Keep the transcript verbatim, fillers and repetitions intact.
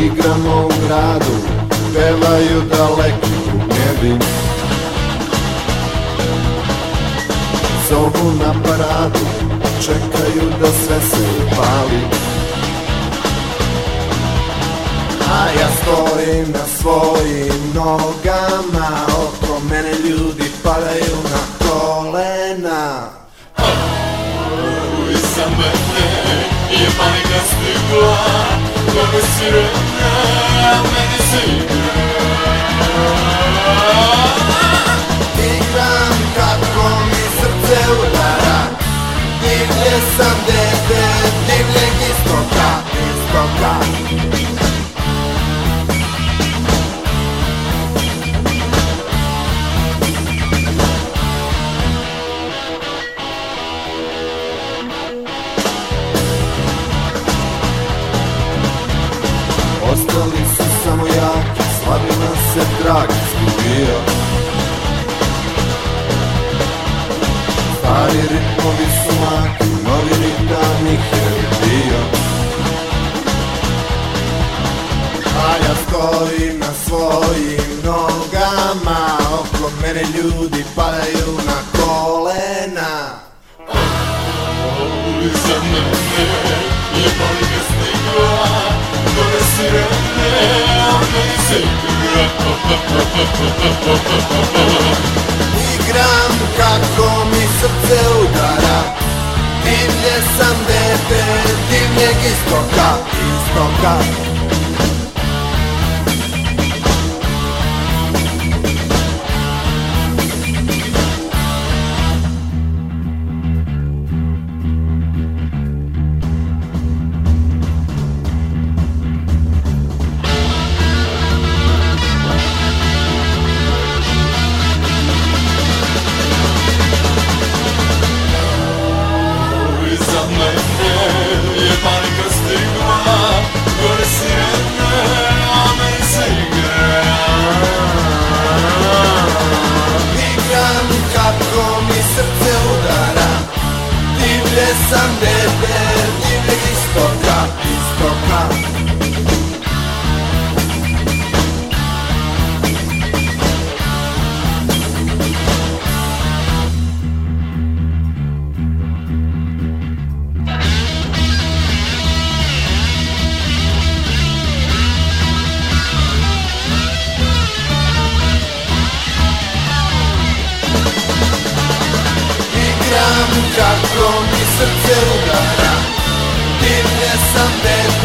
igramo u gradu, pevaju daleki nebi. Zovu na paradu, čekaju da sve se upali. A ja stojim na svojim nogama, oko mene ljudi padaju na kolena. Iza mene je panika stigla, kako sirena, a meni se igra. Igram kako mi srce udara, divlje sam dete, divljeg istoka, istoka. Ostali su samo jaki, slabima se trag izgubio. Stari ritmovi su maki, novi ritam ih je bio. A ja stojim na svojim nogama, oko mene ljudi padaju na kolena. Iza mene je panika stigla, kako sirene, a meni se igra. Igram kako mi srce udara, divlje sam dete, divljeg istoka, istoka. Sam dete, divljeg istoka, istoka. Igram kako mi srce udara, divlje sam dete.